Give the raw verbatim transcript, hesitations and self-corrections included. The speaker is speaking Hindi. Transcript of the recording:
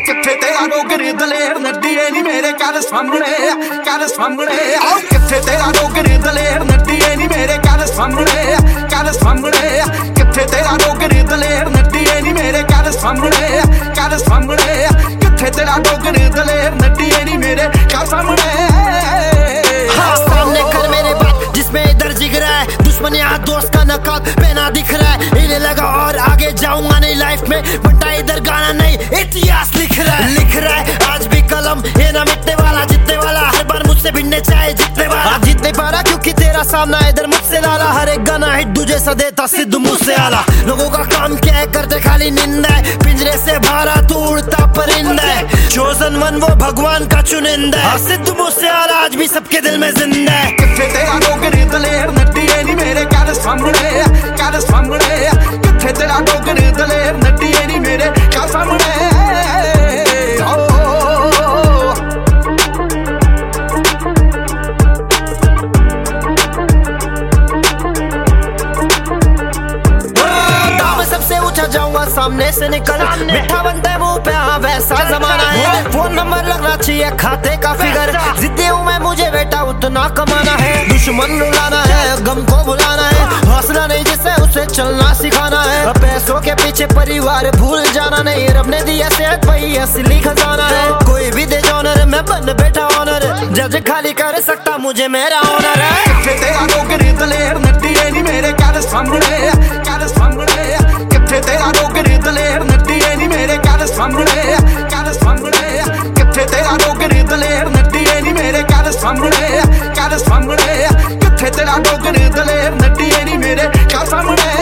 किथे तेरा डोगरी दलेर नड्डीए नी मेरे कर सामने कर सामने आओ किथे तेरा डोगरी दलेर नड्डीए नी मेरे कर सामने कर सामने किथे तेरा डोगरी दलेर नड्डीए नी मेरे कर सामने कर सामने किथे तेरा डोगरी दलेर नड्डीए नी मेरे कर सामने। हाँ, सामने कर मेरे बात जिसमें इधर जिगरा है दुश्मन यहाँ दोस्त का नकाब पहना दिख रहा है इन्हें लगा और आगे जाऊंगा नहीं लाइफ में बटा इधर गाना नहीं इतिहास लिख रहा है लिख रहा है आज भी कलम ये ना मिटने वाला जीतने वाला हर बार मुझसे भिड़ने चाहे जीतने वाला जीत नहीं पा रहा क्योंकि तेरा सामना इधर मुझसे लाला हर एक गाना हिट दूजे सा देता सिद्धू मुझसे आला लोगों का काम क्या है करते खाली निंदा है पिंजरे से बाहर तू उड़ता परिंदा है चोजन वन वो भगवान का चुनिंदा है सिद्धू मुझसे आला आज भी सबके दिल में जिंदा है। किथे तेरा डोगरी दलेर नड्डीए नी मेरे कर सामने कर सामने किथे तेरा डोगरी दलेर नड्डीए नी मेरे कर सामने। सबसे ऊंचा जाऊंगा सामने से निकल मिठा बनता है मुंह पे हाँ वैसा जमाना है फोन नंबर लगना चाहिए खाते का फिगर जिद्दी हूँ मैं मुझे बेटा उतना कमाना है दुश्मन रुलाना है गम को बुलाना है हौसला नहीं जिससे उसे चलना सिखाना है पैसों के पीछे परिवार भूल जाना नहीं रब ने दिया सेहत वही असली खजाना है कोई भी दे ऑनर मैं बन बेटा ऑनर जज खाली कर सकता मुझे मेरा ऑनर है। किथे तेरा डोगरी दलेर नड्डीए नी मेरे कर सामने कर सामने किथे तेरा डोगरी दलेर नड्डीए नी मेरे कर सामने कर सामने किथे तेरा डोगरी दलेर नड्डीए नी मेरे कर सामने कर सामने किथे तेरा डोगरी दलेर नड्डीए नी मेरे कर सामने।